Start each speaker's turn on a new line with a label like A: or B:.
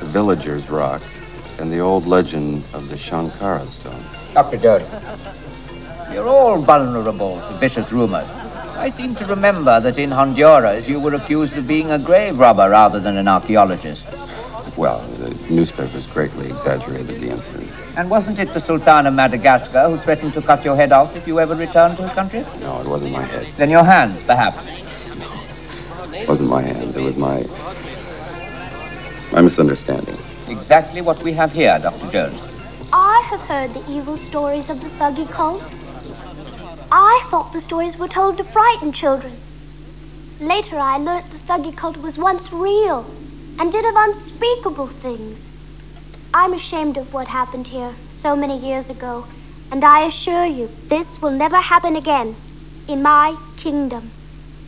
A: the Villagers Rock, and the old legend of the Shankara stones.
B: Dr. Jones, you're all vulnerable to vicious rumors. I seem to remember that in Honduras you were accused of being a grave robber rather than an archaeologist.
A: Well, the newspapers greatly exaggerated the incident.
B: And wasn't it the Sultan of Madagascar who threatened to cut your head off if you ever returned to his country?
A: No, it wasn't my head.
B: Then your hands, perhaps?
A: It wasn't my hands. It was my misunderstanding.
B: Exactly what we have here, Dr. Jones.
C: I have heard the evil stories of the Thuggee cult. I thought the stories were told to frighten children. Later I learnt the Thuggee cult was once real and did of unspeakable things. I'm ashamed of what happened here so many years ago, and I assure you this will never happen again in my kingdom.